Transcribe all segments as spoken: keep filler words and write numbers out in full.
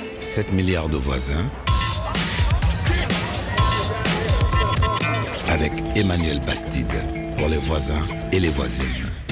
sept milliards de voisins avec Emmanuel Bastide pour les voisins et les voisines.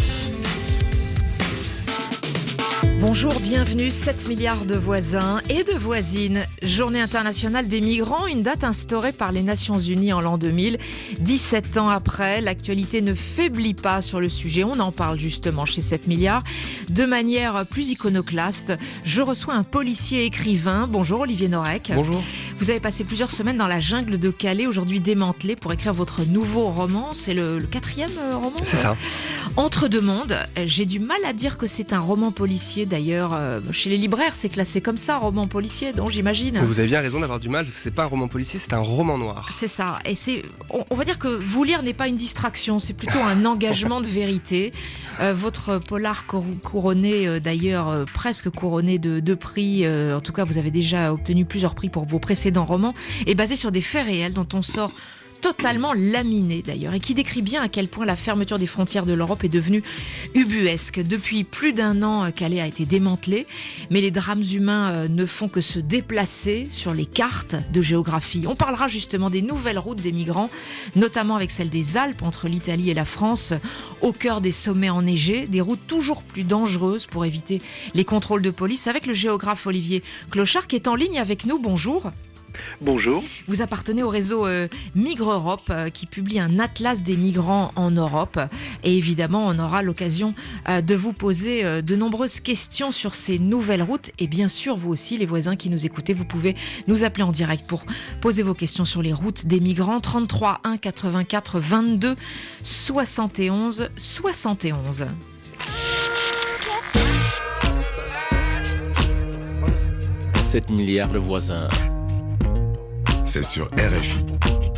Bonjour, bienvenue, sept milliards de voisins et de voisines. Journée internationale des migrants, une date instaurée par les Nations Unies en l'an deux mille. dix-sept ans après, l'actualité ne faiblit pas sur le sujet. On en parle justement chez sept milliards. De manière plus iconoclaste, je reçois un policier écrivain. Bonjour Olivier Norek. Bonjour. Vous avez passé plusieurs semaines dans la jungle de Calais, aujourd'hui démantelée, pour écrire votre nouveau roman. C'est le, le quatrième roman ? C'est ça. Entre deux mondes. J'ai du mal à dire que c'est un roman policier. D'ailleurs, euh, chez les libraires, c'est classé comme ça, roman policier, donc j'imagine. Vous avez bien raison d'avoir du mal, parce que c'est pas un roman policier, c'est un roman noir. C'est ça. Et c'est, on, on va dire que vous lire n'est pas une distraction, c'est plutôt un engagement de vérité. Euh, votre polar couronné, euh, d'ailleurs, euh, presque couronné de deux prix, euh, en tout cas, vous avez déjà obtenu plusieurs prix pour vos précédents romans, est basé sur des faits réels dont on sort totalement laminé d'ailleurs, et qui décrit bien à quel point la fermeture des frontières de l'Europe est devenue ubuesque. Depuis plus d'un an, Calais a été démantelé, mais les drames humains ne font que se déplacer sur les cartes de géographie. On parlera justement des nouvelles routes des migrants, notamment avec celle des Alpes entre l'Italie et la France, au cœur des sommets enneigés, des routes toujours plus dangereuses pour éviter les contrôles de police, avec le géographe Olivier Clochard qui est en ligne avec nous. Bonjour. Bonjour. Vous appartenez au réseau euh, Migre Europe euh, qui publie un atlas des migrants en Europe. Et évidemment, on aura l'occasion euh, de vous poser euh, de nombreuses questions sur ces nouvelles routes. Et bien sûr, vous aussi, les voisins qui nous écoutez, vous pouvez nous appeler en direct pour poser vos questions sur les routes des migrants. trente-trois un quatre-vingt-quatre vingt-deux soixante et onze soixante et onze. sept milliards de voisins. C'est sur R F I.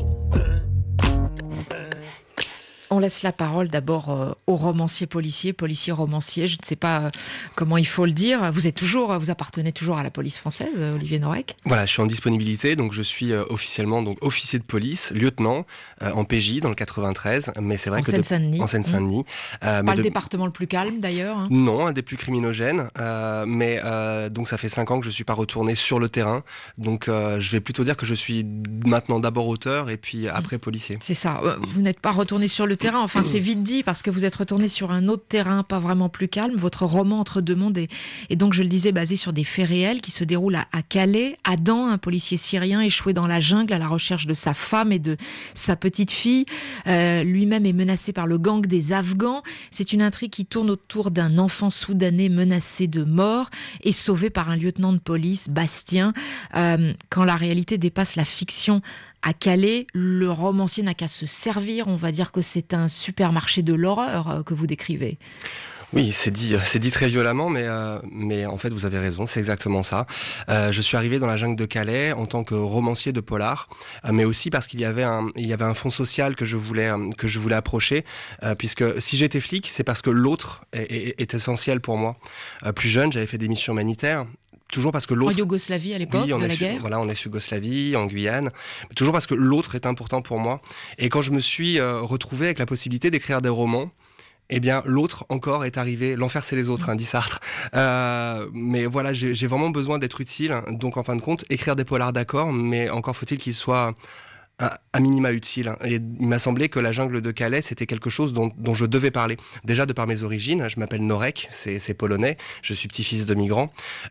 On laisse la parole d'abord euh, aux romanciers policiers, policiers romanciers, je ne sais pas euh, comment il faut le dire. Vous êtes toujours, vous appartenez toujours à la police française, euh, Olivier Norek ? Voilà, je suis en disponibilité, donc je suis euh, officiellement donc officier de police, lieutenant euh, en P J dans le quatre-vingt-treize, mais c'est vrai en que Seine-Saint-Denis. De... en Seine-Saint-Denis. Mmh. Euh, pas mais le de... département le plus calme d'ailleurs. Hein. Non, un des plus criminogènes, euh, mais euh, donc ça fait cinq ans que je suis pas retourné sur le terrain, donc euh, je vais plutôt dire que je suis maintenant d'abord auteur et puis après policier. C'est ça. Vous n'êtes pas retourné sur le terrain. Enfin, c'est vite dit parce que vous êtes retourné sur un autre terrain, pas vraiment plus calme. Votre roman Entre deux mondes est, est donc, je le disais, basé sur des faits réels qui se déroulent à, à Calais. Adam, un policier syrien échoué dans la jungle à la recherche de sa femme et de sa petite fille, euh, lui-même est menacé par le gang des Afghans. C'est une intrigue qui tourne autour d'un enfant soudanais menacé de mort et sauvé par un lieutenant de police, Bastien. Euh, quand la réalité dépasse la fiction à Calais, le romancier n'a qu'à se servir. On va dire que c'est un supermarché de l'horreur que vous décrivez. Oui, c'est dit, c'est dit très violemment, mais euh, mais en fait vous avez raison, c'est exactement ça. Euh, je suis arrivé dans la jungle de Calais en tant que romancier de polar, euh, mais aussi parce qu'il y avait un il y avait un fond social que je voulais euh, que je voulais approcher, euh, puisque si j'étais flic, c'est parce que l'autre est, est, est essentiel pour moi. Euh, plus jeune, j'avais fait des missions humanitaires. Toujours parce que l'autre... En Yougoslavie à l'époque, oui, de la su... guerre. Voilà, on est Yougoslavie, en Guyane. Toujours parce que l'autre est important pour moi. Et quand je me suis euh, retrouvé avec la possibilité d'écrire des romans, eh bien, l'autre encore est arrivé. L'enfer, c'est les autres, hein, dit Sartre. Euh, mais voilà, j'ai, j'ai vraiment besoin d'être utile. Donc, en fin de compte, écrire des polars, d'accord, mais encore faut-il qu'ils soient à minima utile. Et il m'a semblé que la jungle de Calais, c'était quelque chose dont, dont je devais parler. Déjà, de par mes origines, je m'appelle Norek, c'est, c'est polonais, je suis petit-fils de migrants.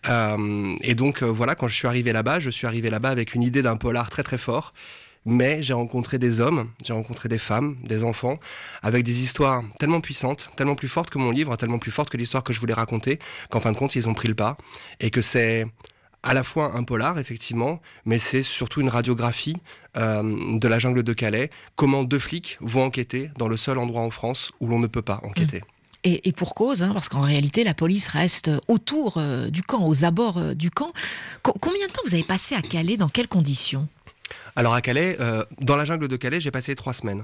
Euh, et donc, euh, voilà, quand je suis arrivé là-bas, je suis arrivé là-bas avec une idée d'un polar très très fort. Mais j'ai rencontré des hommes, j'ai rencontré des femmes, des enfants, avec des histoires tellement puissantes, tellement plus fortes que mon livre, tellement plus fortes que l'histoire que je voulais raconter, qu'en fin de compte, ils ont pris le pas. Et que c'est à la fois un polar, effectivement, mais c'est surtout une radiographie euh, de la jungle de Calais. Comment deux flics vont enquêter dans le seul endroit en France où l'on ne peut pas enquêter. Mmh. Et, et pour cause, hein, parce qu'en réalité, la police reste autour euh, du camp, aux abords euh, du camp. Co- combien de temps vous avez passé à Calais ? Dans quelles conditions ? Alors à Calais, euh, dans la jungle de Calais, j'ai passé trois semaines.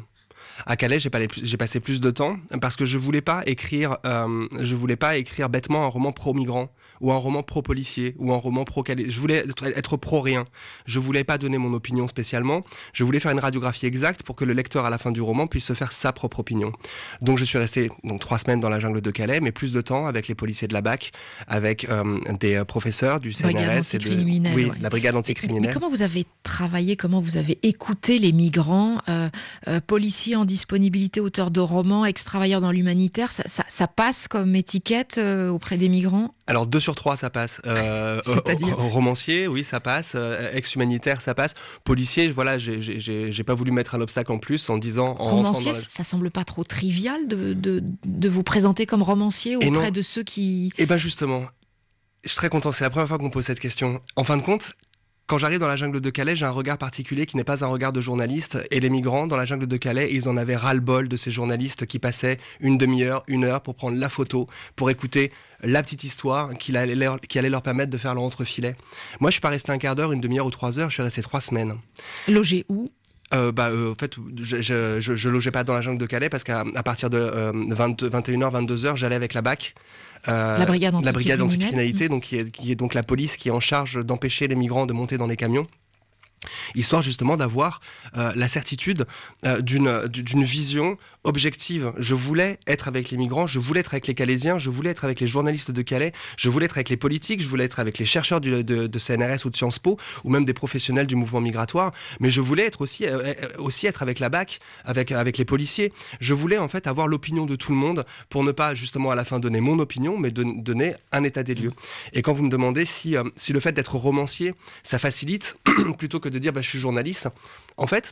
À Calais, j'ai, pas les plus, j'ai passé plus de temps parce que je voulais pas écrire, euh, je voulais pas écrire bêtement un roman pro-migrant ou un roman pro-policier ou un roman pro-calais. Je voulais être, être pro-rien. Je voulais pas donner mon opinion spécialement. Je voulais faire une radiographie exacte pour que le lecteur à la fin du roman puisse se faire sa propre opinion. Donc je suis resté donc trois semaines dans la jungle de Calais, mais plus de temps avec les policiers de la B A C, avec euh, des professeurs du C N R S et de oui, ouais. la brigade anticriminelle. Mais comment vous avez travaillé, comment vous avez écouté les migrants, euh, euh, policiers en disponibilité, auteurs de romans, ex-travailleurs dans l'humanitaire, ça, ça, ça passe comme étiquette euh, auprès des migrants? Alors deux sur trois ça passe. Euh, C'est-à-dire euh, romancier, oui ça passe. Euh, ex-humanitaire ça passe. Policier, voilà, j'ai, j'ai, j'ai pas voulu mettre un obstacle en plus en disant. En romancier, dans la... ça semble pas trop trivial de, de, de vous présenter comme romancier auprès de ceux qui. Eh ben justement, je suis très content. C'est la première fois qu'on me pose cette question. En fin de compte. Quand j'arrive dans la jungle de Calais, j'ai un regard particulier qui n'est pas un regard de journaliste. Et les migrants, dans la jungle de Calais, ils en avaient ras-le-bol de ces journalistes qui passaient une demi-heure, une heure pour prendre la photo, pour écouter la petite histoire qui allait leur, qui allait leur permettre de faire leur entrefilet. Moi, je suis pas resté un quart d'heure, une demi-heure ou trois heures, je suis resté trois semaines. Logé où ? Euh, bah, euh, en fait, je, je, je, je logeais pas dans la jungle de Calais parce qu'à à partir de euh, vingt, vingt et une heures, vingt-deux heures, j'allais avec la B A C. Euh, la brigade anticriminalité, la brigade anticriminalité donc, qui, est, qui est donc la police qui est en charge d'empêcher les migrants de monter dans les camions. Histoire justement d'avoir euh, la certitude euh, d'une, d'une vision objective. Je voulais être avec les migrants, je voulais être avec les Calaisiens, je voulais être avec les journalistes de Calais, je voulais être avec les politiques, je voulais être avec les chercheurs du, de, de C N R S ou de Sciences Po, ou même des professionnels du mouvement migratoire, mais je voulais être aussi, euh, aussi être avec la B A C, avec, avec les policiers. Je voulais en fait avoir l'opinion de tout le monde pour ne pas justement à la fin donner mon opinion, mais de, donner un état des lieux. Et quand vous me demandez si, euh, si le fait d'être romancier, ça facilite, plutôt que de dire bah, je suis journaliste, en fait,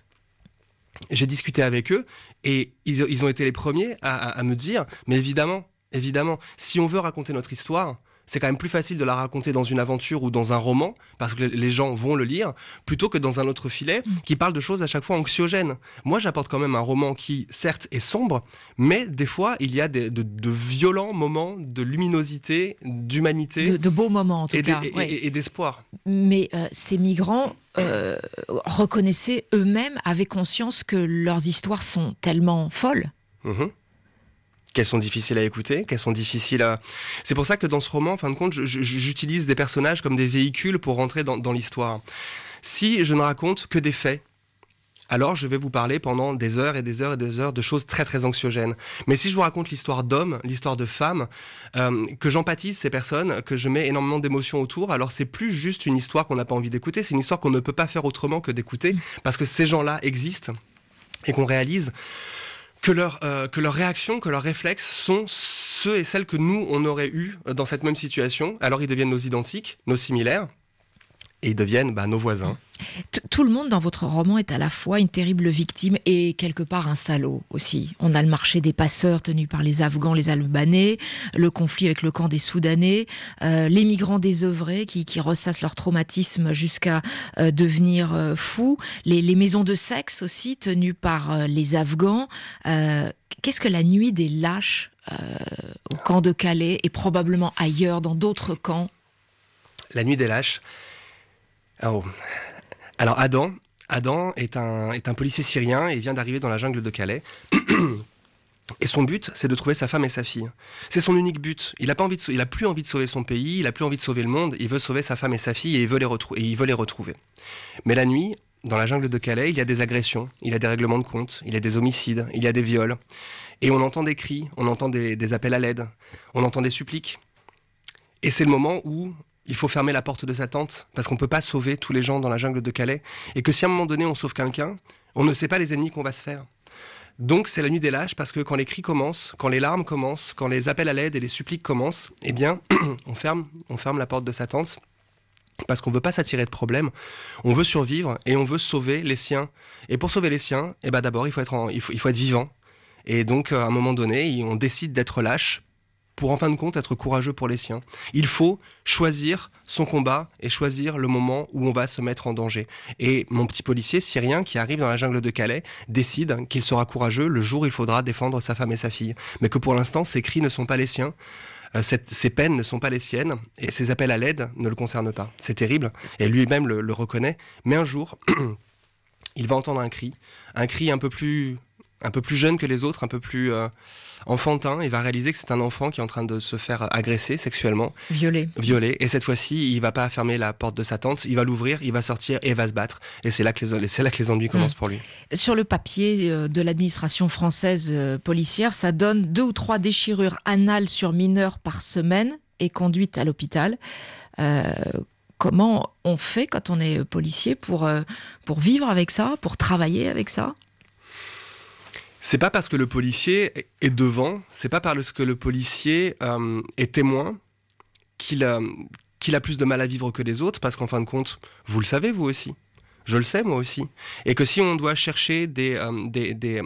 j'ai discuté avec eux et ils, ils ont été les premiers à, à, à me dire, mais évidemment, évidemment, si on veut raconter notre histoire, c'est quand même plus facile de la raconter dans une aventure ou dans un roman, parce que les gens vont le lire, plutôt que dans un autre filet qui parle de choses à chaque fois anxiogènes. Moi, j'apporte quand même un roman qui, certes, est sombre, mais des fois, il y a des, de, de violents moments de luminosité, d'humanité. De, de beaux moments, en tout et cas. Et, ouais. et, et d'espoir. Mais euh, ces migrants euh, reconnaissaient eux-mêmes, avaient conscience que leurs histoires sont tellement folles. Mmh. Qu'elles sont difficiles à écouter, qu'elles sont difficiles à... C'est pour ça que dans ce roman, en fin de compte, je, je, j'utilise des personnages comme des véhicules pour rentrer dans, dans l'histoire. Si je ne raconte que des faits, alors je vais vous parler pendant des heures et des heures et des heures de choses très très anxiogènes. Mais si je vous raconte l'histoire d'hommes, l'histoire de femmes, euh, que j'empathise ces personnes, que je mets énormément d'émotions autour, alors c'est plus juste une histoire qu'on n'a pas envie d'écouter, c'est une histoire qu'on ne peut pas faire autrement que d'écouter, parce que ces gens-là existent et qu'on réalise que leurs euh, que leurs réactions, que leurs réflexes sont ceux et celles que nous, on aurait eu dans cette même situation. Alors ils deviennent nos identiques, nos similaires, et ils deviennent bah, nos voisins. Tout le monde dans votre roman est à la fois une terrible victime et quelque part un salaud aussi. On a le marché des passeurs tenu par les Afghans, les Albanais, le conflit avec le camp des Soudanais, euh, les migrants désœuvrés qui, qui ressassent leur traumatisme jusqu'à euh, devenir euh, fous, les, les maisons de sexe aussi tenues par euh, les Afghans. Euh, qu'est-ce que la nuit des lâches euh, au camp de Calais et probablement ailleurs dans d'autres camps? La nuit des lâches. Oh. Alors Adam, Adam est un, est un policier syrien et vient d'arriver dans la jungle de Calais. Et son but, c'est de trouver sa femme et sa fille. C'est son unique but. Il a pas envie de, il a plus envie de sauver son pays, il a plus envie de sauver le monde. Il veut sauver sa femme et sa fille et il veut les retrou- et il veut les retrouver. Mais la nuit, dans la jungle de Calais, il y a des agressions, il y a des règlements de compte, il y a des homicides, il y a des viols. Et on entend des cris, on entend des, des appels à l'aide, on entend des suppliques. Et c'est le moment où il faut fermer la porte de sa tente, parce qu'on ne peut pas sauver tous les gens dans la jungle de Calais, et que si à un moment donné on sauve quelqu'un, on ne sait pas les ennemis qu'on va se faire. Donc c'est la nuit des lâches, parce que quand les cris commencent, quand les larmes commencent, quand les appels à l'aide et les suppliques commencent, eh bien, on ferme, on ferme la porte de sa tente, parce qu'on ne veut pas s'attirer de problèmes, on veut survivre, et on veut sauver les siens. Et pour sauver les siens, eh ben d'abord il faut être, en, il faut, il faut être vivant. Et donc à un moment donné, on décide d'être lâche, pour en fin de compte être courageux pour les siens. Il faut choisir son combat et choisir le moment où on va se mettre en danger. Et mon petit policier syrien qui arrive dans la jungle de Calais décide qu'il sera courageux le jour où il faudra défendre sa femme et sa fille. Mais que pour l'instant, ses cris ne sont pas les siens, euh, cette, ses peines ne sont pas les siennes, et ses appels à l'aide ne le concernent pas. C'est terrible, et lui-même le, le reconnaît. Mais un jour, il va entendre un cri, un cri un peu plus... un peu plus jeune que les autres, un peu plus euh, enfantin, il va réaliser que c'est un enfant qui est en train de se faire agresser sexuellement. Violé. Violé. Et cette fois-ci, il va pas fermer la porte de sa tente, il va l'ouvrir, il va sortir et il va se battre. Et c'est là que les, c'est là que les ennuis commencent mmh. pour lui. Sur le papier euh, de l'administration française euh, policière, ça donne deux ou trois déchirures anales sur mineurs par semaine et conduite à l'hôpital. Euh, comment on fait quand on est policier pour, euh, pour vivre avec ça, pour travailler avec ça ? C'est pas parce que le policier est devant, c'est pas parce que le policier euh, est témoin qu'il a, qu'il a plus de mal à vivre que les autres, parce qu'en fin de compte, vous le savez vous aussi, je le sais moi aussi, et que si on doit chercher des, euh, des, des,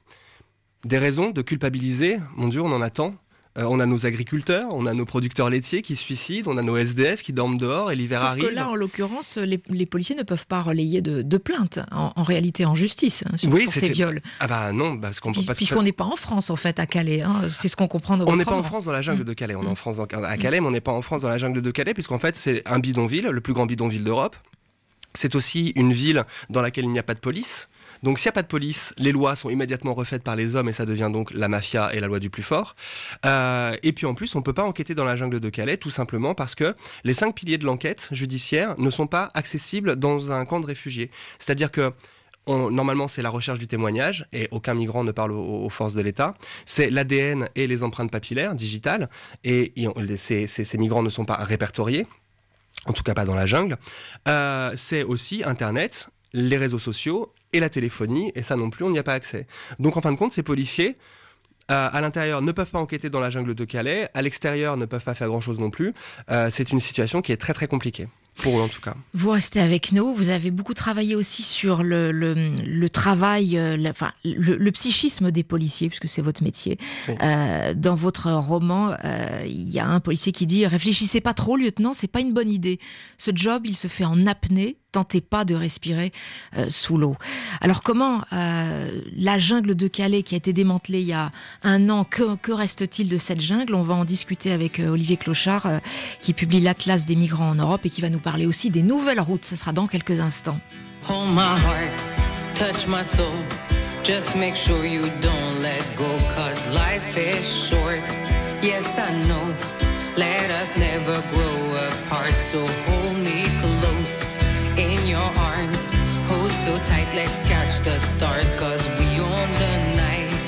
des raisons de culpabiliser, mon Dieu, on en attend. Euh, on a nos agriculteurs, on a nos producteurs laitiers qui se suicident, on a nos S D F qui dorment dehors et l'hiver Sauf arrive. Sauf que là, en l'occurrence, les, les policiers ne peuvent pas relayer de, de plainte, en, en réalité en justice, hein, sur, oui, pour ces viols. Ah bah non, parce qu'on Puis, parce puisqu'on n'est pas en France, en fait, à Calais. Hein, c'est ce qu'on comprend dans votre On n'est pas roman. en France dans la jungle mmh. de Calais. On est mmh. en France dans, à Calais, mais on n'est pas en France dans la jungle de Calais, puisqu'en fait, c'est un bidonville, le plus grand bidonville d'Europe. C'est aussi une ville dans laquelle il n'y a pas de police. Donc s'il n'y a pas de police, les lois sont immédiatement refaites par les hommes et ça devient donc la mafia et la loi du plus fort. Euh, et puis en plus, on ne peut pas enquêter dans la jungle de Calais tout simplement parce que les cinq piliers de l'enquête judiciaire ne sont pas accessibles dans un camp de réfugiés. C'est-à-dire que On, normalement, c'est la recherche du témoignage, et aucun migrant ne parle aux, aux forces de l'État. C'est l'A D N et les empreintes papillaires digitales, et, et ces, ces, ces migrants ne sont pas répertoriés, en tout cas pas dans la jungle. Euh, c'est aussi Internet, les réseaux sociaux et la téléphonie, et ça non plus, on n'y a pas accès. Donc en fin de compte, ces policiers, euh, à l'intérieur, ne peuvent pas enquêter dans la jungle de Calais, à l'extérieur, ne peuvent pas faire grand-chose non plus. Euh, c'est une situation qui est très très compliquée. Pour eux en tout cas. Vous restez avec nous, vous avez beaucoup travaillé aussi sur le, le, le travail, le, enfin, le, le psychisme des policiers, puisque c'est votre métier. Oui. Euh, dans votre roman, euh, il y a un policier qui dit « Réfléchissez pas trop, lieutenant, c'est pas une bonne idée. Ce job, il se fait en apnée, tentez pas de respirer euh, sous l'eau. » Alors comment euh, la jungle de Calais qui a été démantelée il y a un an, que, que reste-t-il de cette jungle ? On va en discuter avec euh, Olivier Clochard, euh, qui publie l'Atlas des migrants en Europe et qui va nous parler aussi des nouvelles routes. Ça sera dans quelques instants. Hold my heart, touch my soul. Just make sure you don't let go, 'cause life is short. Yes, I know. Let us never grow apart. So hold me close in your arms. Hold so tight, let's catch the stars. 'Cause we own the night.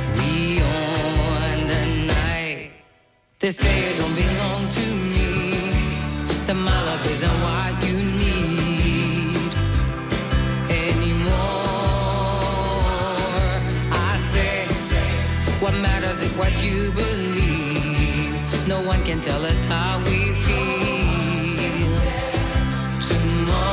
We own the night. They say it don't belong to me. That my love isn't what you need anymore. I say, what matters is what you believe. No one can tell us how we feel tomorrow.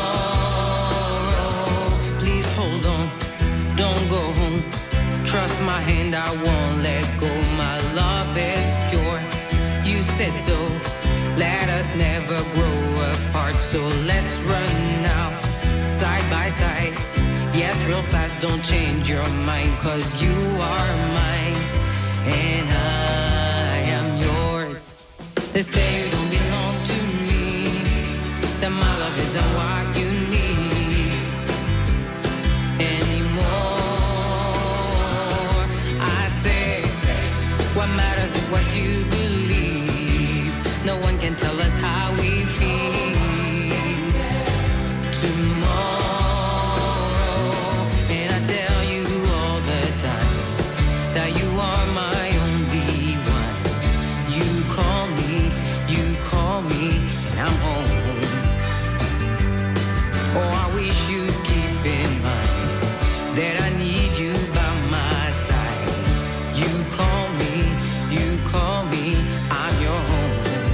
Please hold on, don't go home. Trust my hand, I won't let go. My love is pure, you said so. Let us never grow apart, so let's run now, side by side. Yes, real fast, don't change your mind, 'cause you are mine, and I am yours. They say you don't belong to me, that my love isn't what you need anymore. I say, what matters is what you believe. No one can tell us how we feel tomorrow. And I tell you all the time that you are my only one. You call me, you call me, and I'm home. Oh, I wish you'd keep in mind that I need you by my side. You call me, you call me, I'm your home.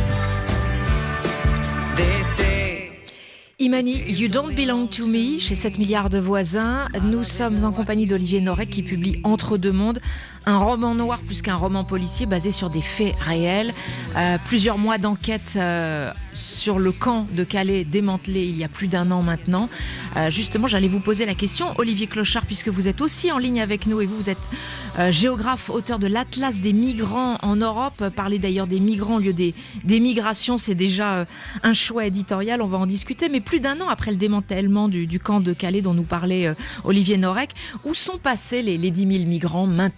Imani, You Don't Belong to Me, chez sept milliards de voisins. Nous sommes en compagnie d'Olivier Norek qui publie Entre deux mondes, un roman noir plus qu'un roman policier basé sur des faits réels. Euh, plusieurs mois d'enquête euh, sur le camp de Calais démantelé il y a plus d'un an maintenant. Euh, justement, j'allais vous poser la question, Olivier Clochard, puisque vous êtes aussi en ligne avec nous et vous, vous êtes euh, géographe, auteur de l'Atlas des migrants en Europe. Parler d'ailleurs des migrants au lieu des, des migrations, c'est déjà euh, un choix éditorial, on va en discuter. Mais plus plus d'un an après le démantèlement du, du camp de Calais dont nous parlait euh, Olivier Norek. Où sont passés les, les dix mille migrants maintenant ?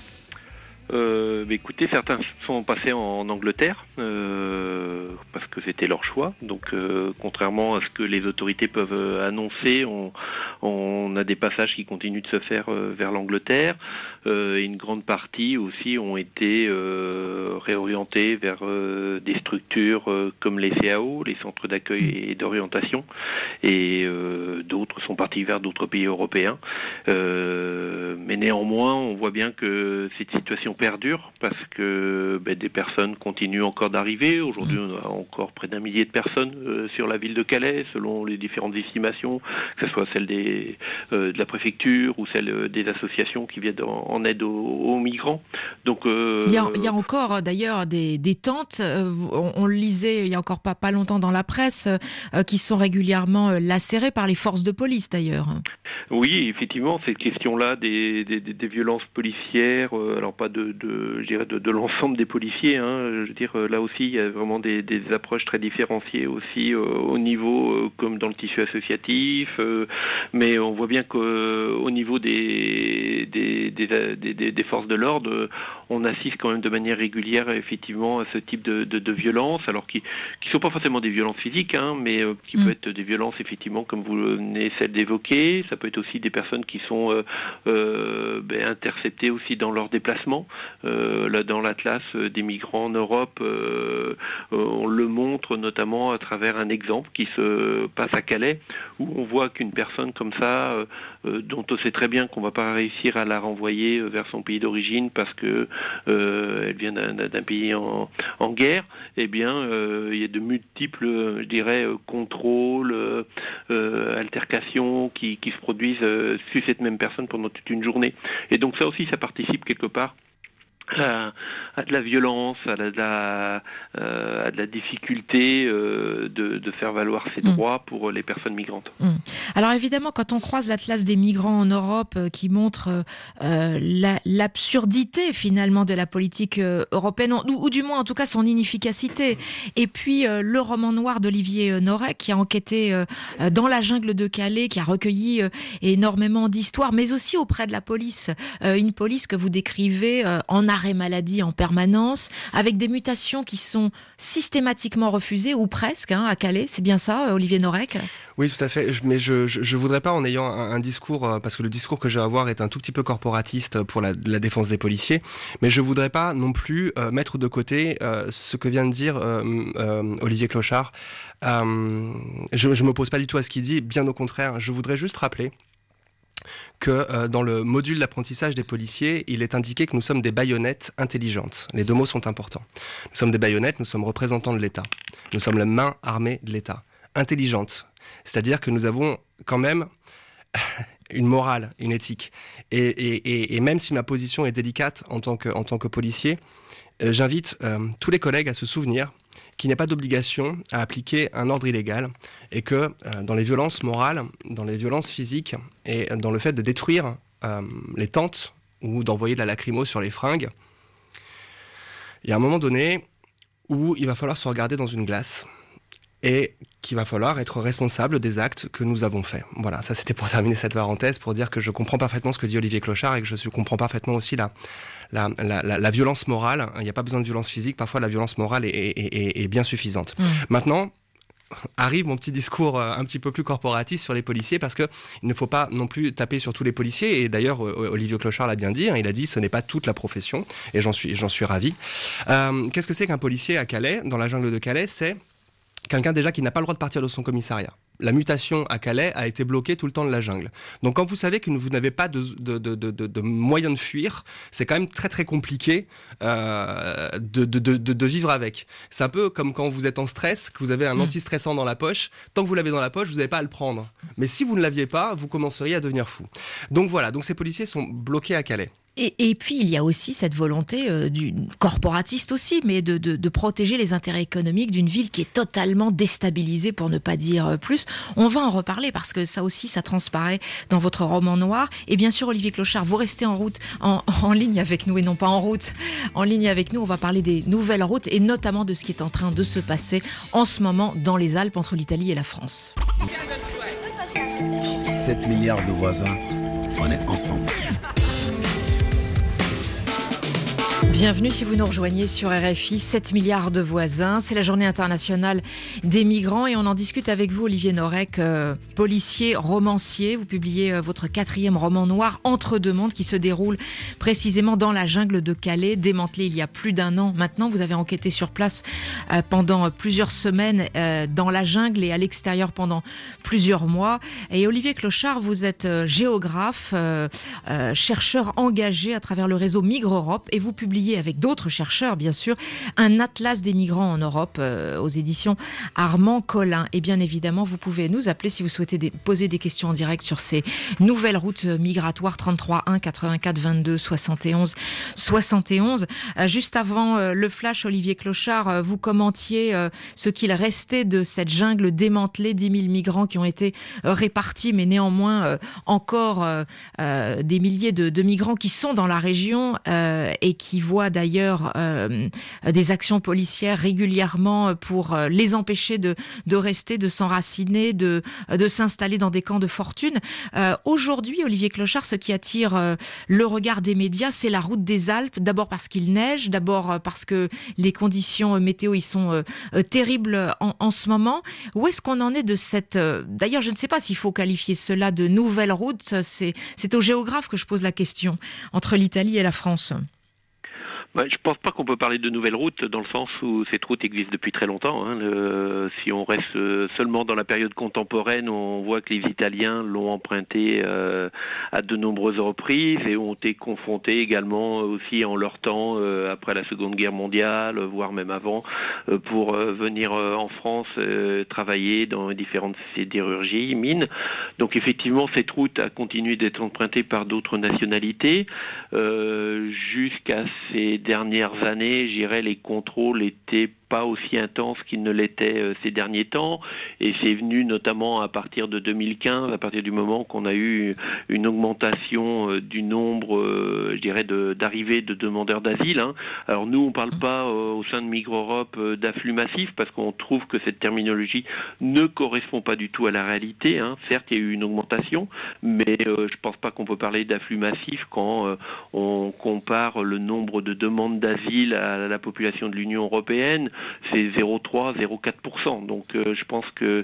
Euh, bah écoutez, certains sont passés en Angleterre euh, parce que c'était leur choix. Donc, euh, contrairement à ce que les autorités peuvent euh, annoncer, on, on a des passages qui continuent de se faire euh, vers l'Angleterre. Euh, et une grande partie aussi ont été euh, réorientés vers euh, des structures euh, comme les C A O, les centres d'accueil et d'orientation. Et euh, d'autres sont partis vers d'autres pays européens. Euh, mais néanmoins, on voit bien que cette situation perdure parce que ben, des personnes continuent encore d'arriver. Aujourd'hui, on a encore près d'un millier de personnes euh, sur la ville de Calais, selon les différentes estimations, que ce soit celle des, euh, de la préfecture ou celle des associations qui viennent en, en aide aux, aux migrants. Donc, euh, il, y a, il y a encore d'ailleurs des, des tentes, euh, on, on le lisait il y a encore pas, pas longtemps dans la presse, euh, qui sont régulièrement euh, lacérées par les forces de police d'ailleurs. Oui, effectivement, cette question-là des, des, des violences policières, euh, alors pas de, de, je dirais de, de l'ensemble des policiers, hein, je veux dire, là aussi, il y a vraiment des, des approches très différenciées aussi euh, au niveau, euh, comme dans le tissu associatif, euh, mais on voit bien qu'au euh, niveau des, des, des, des, des forces de l'ordre, euh, on assiste quand même de manière régulière, effectivement, à ce type de, de, de violences, alors qui ne sont pas forcément des violences physiques, hein, mais euh, qui mmh. peuvent être des violences, effectivement, comme vous venez celle d'évoquer. Ça peut être aussi des personnes qui sont euh, euh, ben, interceptées aussi dans leur déplacement. Euh, là, dans l'Atlas des migrants en Europe, euh, on le montre notamment à travers un exemple qui se passe à Calais, où on voit qu'une personne comme ça, euh, dont on sait très bien qu'on ne va pas réussir à la renvoyer vers son pays d'origine parce que euh, elle vient d'un, d'un pays en, en guerre, eh bien, euh, il y a de multiples, je dirais, contrôles, euh, altercations qui, qui se produisent euh, sur cette même personne pendant toute une journée. Et donc ça aussi, ça participe quelque part à, à de la violence, à de la, euh, à de la difficulté euh, de, de faire valoir ses droits mmh. pour les personnes migrantes. Mmh. Alors évidemment, quand on croise l'Atlas des migrants en Europe euh, qui montre euh, la, l'absurdité finalement de la politique euh, européenne, ou, ou du moins en tout cas son inefficacité, et puis euh, le roman noir d'Olivier Norek qui a enquêté euh, dans la jungle de Calais, qui a recueilli euh, énormément d'histoires, mais aussi auprès de la police, euh, une police que vous décrivez euh, en arrêt maladie en permanence, avec des mutations qui sont systématiquement refusées, ou presque, hein, à Calais. C'est bien ça, Olivier Norek ? Oui, tout à fait. Mais je je, je voudrais pas, en ayant un, un discours, parce que le discours que je vais avoir est un tout petit peu corporatiste pour la, la défense des policiers, mais je voudrais pas non plus euh, mettre de côté euh, ce que vient de dire euh, euh, Olivier Clochard. Euh, je je m'oppose pas du tout à ce qu'il dit, bien au contraire. Je voudrais juste rappeler que euh, dans le module d'apprentissage des policiers, il est indiqué que nous sommes des baïonnettes intelligentes. Les deux mots sont importants. Nous sommes des baïonnettes, nous sommes représentants de l'État. Nous sommes la main armée de l'État. Intelligente, c'est-à-dire que nous avons quand même une morale, une éthique. Et, et, et, et même si ma position est délicate en tant que, en tant que policier, euh, j'invite euh, tous les collègues à se souvenir qu'il n'y a pas d'obligation à appliquer un ordre illégal et que euh, dans les violences morales, dans les violences physiques et dans le fait de détruire euh, les tentes ou d'envoyer de la lacrymo sur les fringues, il y a un moment donné où il va falloir se regarder dans une glace et qu'il va falloir être responsable des actes que nous avons faits. Voilà, ça c'était pour terminer cette parenthèse, pour dire que je comprends parfaitement ce que dit Olivier Clochard et que je comprends parfaitement aussi la, la, la, la, la violence morale. Il n'y a pas besoin de violence physique, parfois la violence morale est, est, est, est bien suffisante. Mmh. Maintenant, arrive mon petit discours un petit peu plus corporatiste sur les policiers, parce qu'il ne faut pas non plus taper sur tous les policiers, et d'ailleurs Olivier Clochard l'a bien dit, hein, il a dit ce n'est pas toute la profession, et j'en suis, j'en suis ravi. Euh, qu'est-ce que c'est qu'un policier à Calais, dans la jungle de Calais? C'est quelqu'un déjà qui n'a pas le droit de partir de son commissariat. La mutation à Calais a été bloquée tout le temps de la jungle. Donc quand vous savez que vous n'avez pas de, de, de, de, de moyen de fuir, c'est quand même très très compliqué euh, de, de, de, de vivre avec. C'est un peu comme quand vous êtes en stress, que vous avez un antistressant dans la poche. Tant que vous l'avez dans la poche, vous n'avez pas à le prendre. Mais si vous ne l'aviez pas, vous commenceriez à devenir fou. Donc voilà, donc ces policiers sont bloqués à Calais. Et, et puis il y a aussi cette volonté euh, du corporatiste aussi, mais de, de, de protéger les intérêts économiques d'une ville qui est totalement déstabilisée, pour ne pas dire plus. On va en reparler parce que ça aussi, ça transparaît dans votre roman noir. Et bien sûr, Olivier Clochard, vous restez en route, en, en ligne avec nous et non pas en route, en ligne avec nous. On va parler des nouvelles routes et notamment de ce qui est en train de se passer en ce moment dans les Alpes entre l'Italie et la France. sept milliards de voisins, on est ensemble. Bienvenue si vous nous rejoignez sur R F I, sept milliards de voisins. C'est la journée internationale des migrants et on en discute avec vous, Olivier Norek, euh, policier, romancier. Vous publiez euh, votre quatrième roman noir, Entre deux mondes, qui se déroule précisément dans la jungle de Calais, démantelée il y a plus d'un an. Maintenant, vous avez enquêté sur place euh, pendant plusieurs semaines euh, dans la jungle et à l'extérieur pendant plusieurs mois. Et Olivier Clochard, vous êtes euh, géographe, euh, euh, chercheur engagé à travers le réseau Migre Europe et vous publiez avec d'autres chercheurs, bien sûr, un atlas des migrants en Europe euh, aux éditions Armand Collin. Et bien évidemment, vous pouvez nous appeler si vous souhaitez des, poser des questions en direct sur ces nouvelles routes migratoires. Trente-trois un quatre-vingt-quatre vingt-deux soixante et onze soixante et onze. Euh, juste avant euh, le flash, Olivier Clochard, euh, vous commentiez euh, ce qu'il restait de cette jungle démantelée, dix mille migrants qui ont été euh, répartis, mais néanmoins euh, encore euh, euh, des milliers de, de migrants qui sont dans la région euh, et qui voient d'ailleurs euh, des actions policières régulièrement pour euh, les empêcher de, de rester, de s'enraciner, de, de s'installer dans des camps de fortune. Euh, aujourd'hui, Olivier Clochard, ce qui attire euh, le regard des médias, c'est la route des Alpes. D'abord parce qu'il neige, d'abord parce que les conditions météo y sont euh, terribles en, en ce moment. Où est-ce qu'on en est de cette... Euh, d'ailleurs, je ne sais pas s'il faut qualifier cela de nouvelle route. C'est, c'est aux géographes que je pose la question, entre l'Italie et la France. Bah, je pense pas qu'on peut parler de nouvelle route dans le sens où cette route existe depuis très longtemps. Hein. Le, si on reste seulement dans la période contemporaine, on voit que les Italiens l'ont empruntée euh, à de nombreuses reprises et ont été confrontés également aussi en leur temps, euh, après la Seconde Guerre mondiale, voire même avant, euh, pour euh, venir euh, en France euh, travailler dans différentes sidérurgies, mines. Donc effectivement, cette route a continué d'être empruntée par d'autres nationalités euh, jusqu'à ces dernières années, je dirais, les contrôles étaient pas aussi intense qu'il ne l'était euh, ces derniers temps, et c'est venu notamment à partir de deux mille quinze, à partir du moment qu'on a eu une augmentation euh, du nombre, euh, je dirais, de, d'arrivées de demandeurs d'asile. Hein. Alors nous, on ne parle pas euh, au sein de Migre Europe euh, d'afflux massif, parce qu'on trouve que cette terminologie ne correspond pas du tout à la réalité. Hein. Certes, il y a eu une augmentation, mais euh, je ne pense pas qu'on peut parler d'afflux massif quand euh, on compare le nombre de demandes d'asile à la population de l'Union européenne. C'est zéro virgule trois à zéro virgule quatre pour cent. Donc euh, je pense que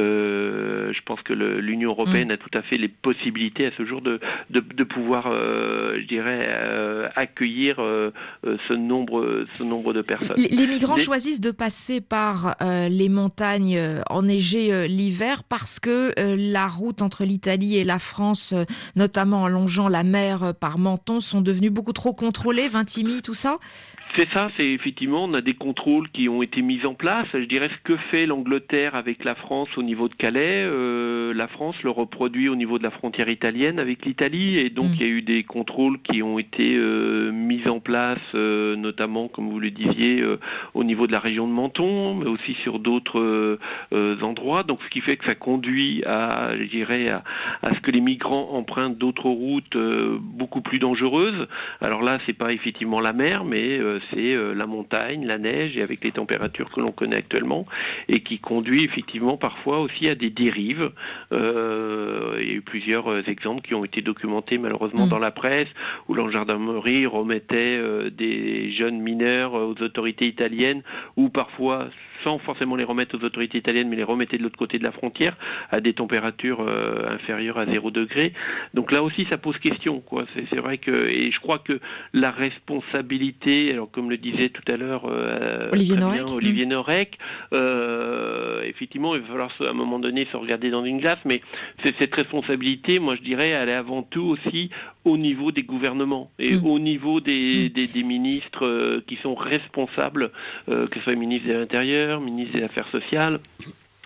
euh, je pense que le, l'Union européenne mmh. a tout à fait les possibilités à ce jour de de, de pouvoir, euh, je dirais, euh, accueillir euh, ce nombre ce nombre de personnes. Les, les migrants les... choisissent de passer par euh, les montagnes euh, enneigées euh, l'hiver parce que euh, la route entre l'Italie et la France, euh, notamment en longeant la mer euh, par Menton, sont devenues beaucoup trop contrôlées, Vintimille, tout ça. C'est ça, c'est effectivement, on a des contrôles qui ont été mis en place. Je dirais ce que fait l'Angleterre avec la France au niveau de Calais. Euh, la France le reproduit au niveau de la frontière italienne avec l'Italie. Et donc, mmh. il y a eu des contrôles qui ont été euh, mis en place, euh, notamment, comme vous le disiez, euh, au niveau de la région de Menton, mais aussi sur d'autres euh, endroits. Donc, ce qui fait que ça conduit à, je dirais, à, à ce que les migrants empruntent d'autres routes euh, beaucoup plus dangereuses. Alors là, c'est pas effectivement la mer, mais euh, c'est euh, la montagne, la neige, et avec les températures que l'on connaît actuellement, et qui conduit effectivement parfois aussi à des dérives. Euh, il y a eu plusieurs euh, exemples qui ont été documentés malheureusement mmh. dans la presse, où la gendarmerie remettait euh, des jeunes mineurs euh, aux autorités italiennes, ou parfois sans forcément les remettre aux autorités italiennes, mais les remettait de l'autre côté de la frontière, à des températures euh, inférieures à zéro degré. Donc là aussi, ça pose question, quoi. C'est, c'est vrai que, et je crois que la responsabilité, alors comme le disait tout à l'heure euh, Olivier Norek, bien, Olivier Norek euh, effectivement, il va falloir à un moment donné se regarder dans une glace, mais c'est, cette responsabilité, moi je dirais, elle est avant tout aussi au niveau des gouvernements et mmh. au niveau des, des, des ministres euh, qui sont responsables, euh, que ce soit les ministres de l'Intérieur, ministre des Affaires sociales,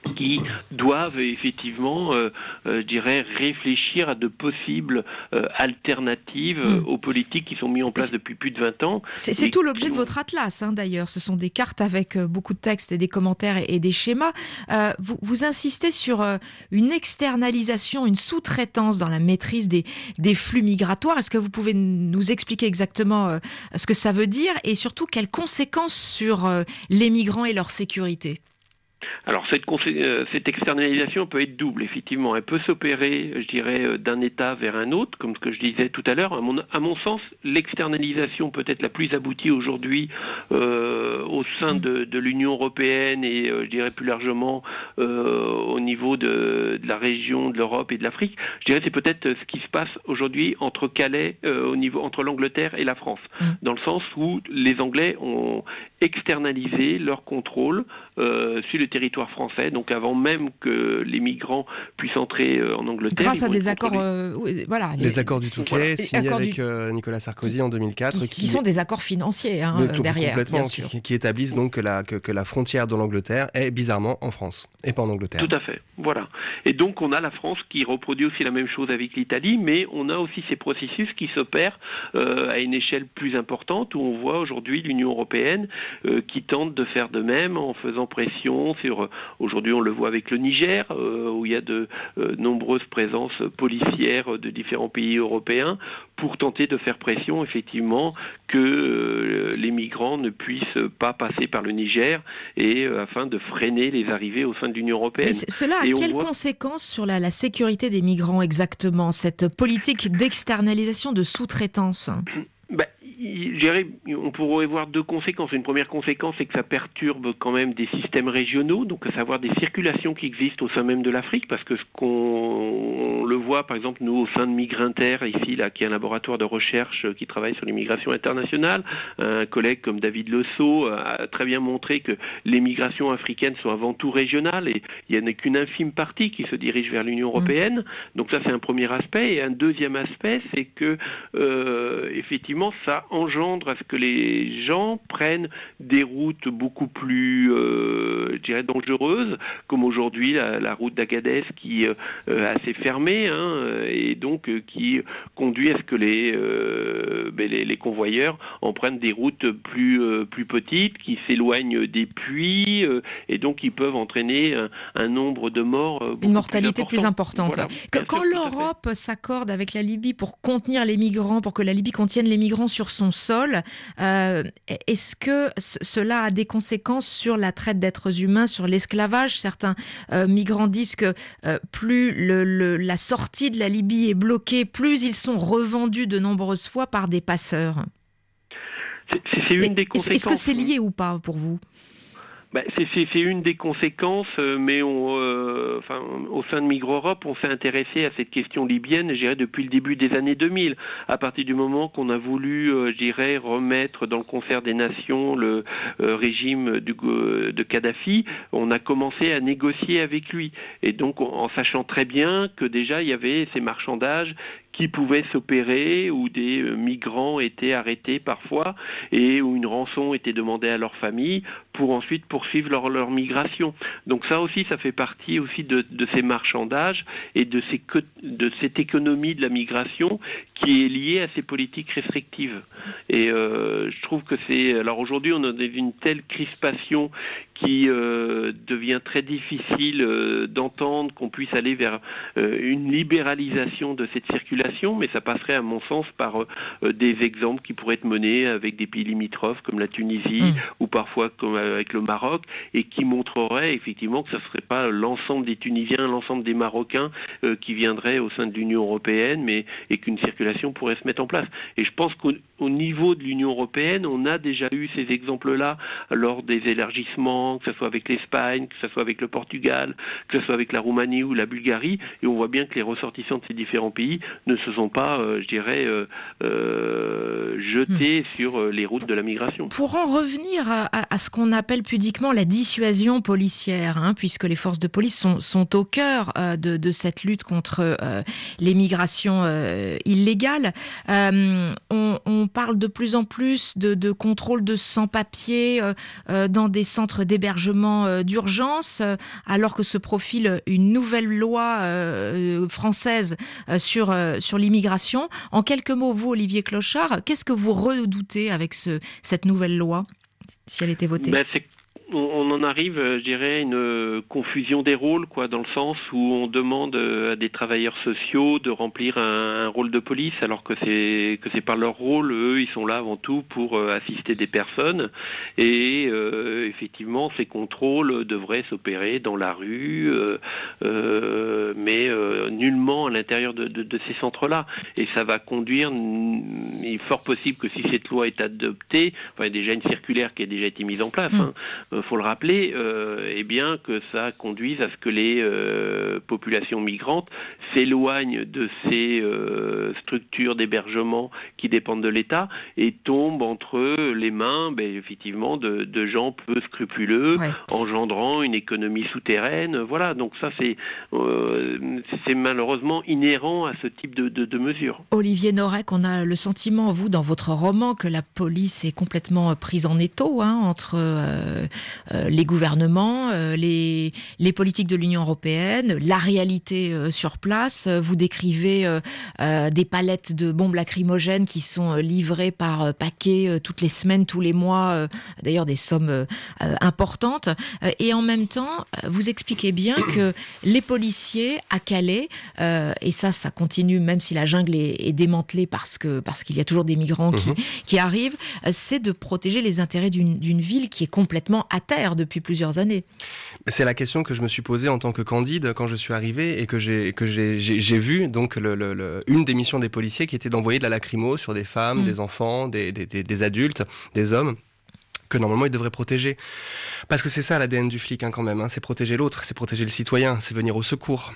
qui doivent effectivement, euh, euh, je dirais, réfléchir à de possibles euh, alternatives euh, aux politiques qui sont mises en place depuis plus de vingt ans. C'est, c'est tout l'objet de votre atlas, hein, d'ailleurs. Ce sont des cartes avec euh, beaucoup de textes et des commentaires et, et des schémas. Euh, vous, vous insistez sur euh, une externalisation, une sous-traitance dans la maîtrise des, des flux migratoires. Est-ce que vous pouvez nous expliquer exactement euh, ce que ça veut dire et surtout quelles conséquences sur euh, les migrants et leur sécurité ? Alors cette, euh, cette externalisation peut être double, effectivement. Elle peut s'opérer, je dirais, d'un État vers un autre, comme ce que je disais tout à l'heure. À mon, à mon sens, l'externalisation peut être la plus aboutie aujourd'hui euh, au sein de, de l'Union européenne et, euh, je dirais plus largement, euh, au niveau de, de la région, de l'Europe et de l'Afrique. Je dirais c'est peut-être ce qui se passe aujourd'hui entre Calais, euh, au niveau, entre l'Angleterre et la France, mmh. dans le sens où les Anglais ont externalisé leur contrôle euh, sur le territoire français, donc avant même que les migrants puissent entrer euh, en Angleterre. Grâce à des accords, euh, voilà, les, les accords du Touquet, voilà. signés avec du... euh, Nicolas Sarkozy en deux mille quatre. Qui, qui, qui sont des accords financiers hein, de, derrière, complètement, bien sûr. Qui, qui établissent donc que la, que, que la frontière de l'Angleterre est bizarrement en France et pas en Angleterre. Tout à fait, voilà. Et donc on a la France qui reproduit aussi la même chose avec l'Italie, mais on a aussi ces processus qui s'opèrent euh, à une échelle plus importante, où on voit aujourd'hui l'Union européenne euh, qui tente de faire de même en faisant pression sur, aujourd'hui on le voit avec le Niger, euh, où il y a de euh, nombreuses présences policières de différents pays européens, pour tenter de faire pression effectivement que euh, les migrants ne puissent pas passer par le Niger et euh, afin de freiner les arrivées au sein de l'Union européenne. Mais cela a et quelles voit... conséquences sur la, la sécurité des migrants exactement, cette politique d'externalisation, de sous-traitance ? Ben, on pourrait voir deux conséquences. Une première conséquence, c'est que ça perturbe quand même des systèmes régionaux, donc à savoir des circulations qui existent au sein même de l'Afrique, parce que ce qu'on on le voit, par exemple, nous, au sein de Migrinter, ici, là, qui est un laboratoire de recherche qui travaille sur l'immigration internationale, un collègue comme David Lesault a très bien montré que les migrations africaines sont avant tout régionales, et il n'y en a qu'une infime partie qui se dirige vers l'Union européenne. Mmh. Donc ça, c'est un premier aspect. Et un deuxième aspect, c'est que, euh, effectivement, ça engendre à ce que les gens prennent des routes beaucoup plus, euh, je dirais, dangereuses, comme aujourd'hui la, la route d'Agadez qui euh, est assez fermée, hein, et donc euh, qui conduit à ce que les, euh, ben, les, les convoyeurs en prennent des routes plus, euh, plus petites, qui s'éloignent des puits, euh, et donc qui peuvent entraîner un, un nombre de morts euh, beaucoup Une mortalité plus, plus importante. Voilà, Quand sûr, l'Europe s'accorde avec la Libye pour contenir les migrants, pour que la Libye contienne les migrants sur son sol, euh, est-ce que c- cela a des conséquences sur la traite d'êtres humains, sur l'esclavage ? Certains euh, migrants disent que euh, plus le, le, la sortie de la Libye est bloquée, plus ils sont revendus de nombreuses fois par des passeurs. C'est, c'est une des conséquences. Est-ce que c'est lié ou pas pour vous ? Ben, c'est, c'est, c'est une des conséquences, mais on, euh, enfin, au sein de Migre-Europe, on s'est intéressé à cette question libyenne, je dirais, depuis le début des années deux mille. À partir du moment qu'on a voulu, euh, je dirais, remettre dans le concert des nations le euh, régime du, euh, de Kadhafi, on a commencé à négocier avec lui. Et donc, en, en sachant très bien que déjà, il y avait ces marchandages qui pouvaient s'opérer, où des euh, migrants étaient arrêtés parfois, et où une rançon était demandée à leur famille pour ensuite poursuivre leur, leur migration. Donc ça aussi, ça fait partie aussi de, de ces marchandages et de, ces, de cette économie de la migration qui est liée à ces politiques restrictives. Et euh, je trouve que c'est... Alors aujourd'hui, on a une telle crispation qui euh, devient très difficile euh, d'entendre qu'on puisse aller vers euh, une libéralisation de cette circulation, mais ça passerait à mon sens par euh, des exemples qui pourraient être menés avec des pays limitrophes comme la Tunisie mmh. ou parfois comme avec le Maroc, et qui montreraient effectivement que ce ne serait pas l'ensemble des Tunisiens, l'ensemble des Marocains euh, qui viendraient au sein de l'Union européenne, mais et qu'une circulation pourrait se mettre en place. Et je pense qu'au au niveau de l'Union européenne, on a déjà eu ces exemples-là lors des élargissements, que ce soit avec l'Espagne, que ce soit avec le Portugal, que ce soit avec la Roumanie ou la Bulgarie, et on voit bien que les ressortissants de ces différents pays ne se sont pas, euh, je dirais, euh, euh, jetés mmh. sur euh, les routes de la migration. Pour en revenir à, à, à ce qu'on appelle pudiquement la dissuasion policière, hein, puisque les forces de police sont, sont au cœur euh, de, de cette lutte contre euh, les migrations euh, illégales, euh, on, on on parle de plus en plus de, de contrôle de sans-papiers euh, euh, dans des centres d'hébergement euh, d'urgence, euh, alors que se profile une nouvelle loi euh, française euh, sur, euh, sur l'immigration. En quelques mots, vous, Olivier Clochard, qu'est-ce que vous redoutez avec ce, cette nouvelle loi, si elle était votée? ben, c'est... On en arrive, je dirais, à une confusion des rôles, quoi, dans le sens où on demande à des travailleurs sociaux de remplir un, un rôle de police, alors que c'est que c'est pas leur rôle. Eux, ils sont là avant tout pour assister des personnes. Et euh, effectivement, ces contrôles devraient s'opérer dans la rue, euh, euh, mais euh, nullement à l'intérieur de, de, de ces centres-là. Et ça va conduire, il est fort possible que si cette loi est adoptée, enfin, il y a déjà une circulaire qui a déjà été mise en place. Mmh. Hein, faut le rappeler, euh, eh bien que ça conduise à ce que les euh, populations migrantes s'éloignent de ces euh, structures d'hébergement qui dépendent de l'État et tombent entre les mains, ben, effectivement, de, de gens peu scrupuleux, ouais. engendrant une économie souterraine. Voilà, donc ça c'est, euh, c'est malheureusement inhérent à ce type de, de, de mesures. Olivier Norek, on a le sentiment, vous, dans votre roman, que la police est complètement prise en étau hein, entre euh, Euh, les gouvernements, euh, les, les politiques de l'Union européenne, la réalité euh, sur place. Vous décrivez euh, euh, des palettes de bombes lacrymogènes qui sont euh, livrées par euh, paquets euh, toutes les semaines, tous les mois, euh, d'ailleurs des sommes euh, euh, importantes. Euh, et en même temps, vous expliquez bien que les policiers à Calais, euh, et ça, ça continue même si la jungle est, est démantelée parce que parce qu'il y a toujours des migrants qui, mmh. qui arrivent, euh, c'est de protéger les intérêts d'une, d'une ville qui est complètement à terre depuis plusieurs années. C'est la question que je me suis posée en tant que candide quand je suis arrivé et que j'ai que j'ai j'ai, j'ai vu donc le, le, le, une des missions des policiers qui était d'envoyer de la lacrymo sur des femmes, mmh. des enfants, des, des, des, des adultes, des hommes que normalement ils devraient protéger. Parce que c'est ça l'A D N du flic hein, quand même, hein, c'est protéger l'autre, c'est protéger le citoyen, c'est venir au secours.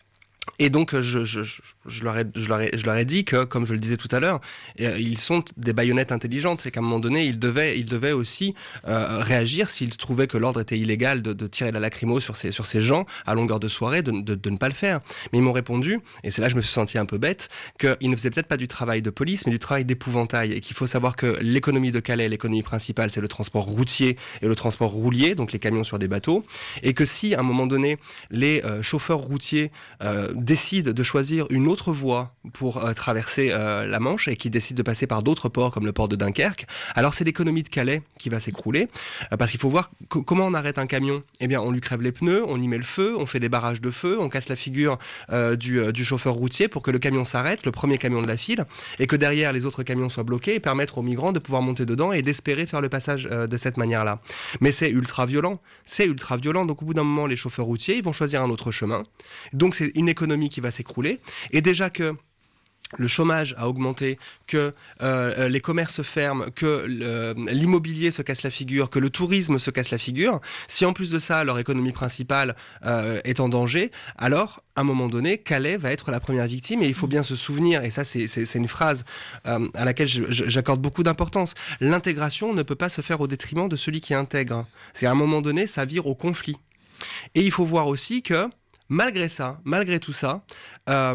Et donc, je, je, je, je, leur ai, je, leur ai, je leur ai dit que, comme je le disais tout à l'heure, euh, ils sont des baïonnettes intelligentes et qu'à un moment donné, ils devaient, ils devaient aussi euh, réagir s'ils trouvaient que l'ordre était illégal de, de tirer de la lacrymo sur ces, sur ces gens à longueur de soirée, de, de, de ne pas le faire. Mais ils m'ont répondu, et c'est là que je me suis senti un peu bête, qu'ils ne faisaient peut-être pas du travail de police, mais du travail d'épouvantail. Et qu'il faut savoir que l'économie de Calais, l'économie principale, c'est le transport routier et le transport roulier, donc les camions sur des bateaux. Et que si, à un moment donné, les euh, chauffeurs routiers euh, décide de choisir une autre voie pour euh, traverser euh, la Manche et qui décide de passer par d'autres ports comme le port de Dunkerque, alors c'est l'économie de Calais qui va s'écrouler euh, parce qu'il faut voir co- comment on arrête un camion. Eh bien, on lui crève les pneus, on y met le feu, on fait des barrages de feu, on casse la figure euh, du, euh, du chauffeur routier pour que le camion s'arrête, le premier camion de la file, et que derrière les autres camions soient bloqués et permettre aux migrants de pouvoir monter dedans et d'espérer faire le passage euh, de cette manière-là. Mais c'est ultra violent, c'est ultra violent, donc au bout d'un moment, les chauffeurs routiers, ils vont choisir un autre chemin. Donc c'est une économie qui va s'écrouler. Et déjà que le chômage a augmenté, que euh, les commerces ferment, que euh, l'immobilier se casse la figure, que le tourisme se casse la figure, si en plus de ça, leur économie principale euh, est en danger, alors, à un moment donné, Calais va être la première victime. Et il faut bien se souvenir, et ça c'est, c'est, c'est une phrase euh, à laquelle je, je, j'accorde beaucoup d'importance, l'intégration ne peut pas se faire au détriment de celui qui intègre. C'est à un moment donné, ça vire au conflit. Et il faut voir aussi que malgré ça, malgré tout ça, euh,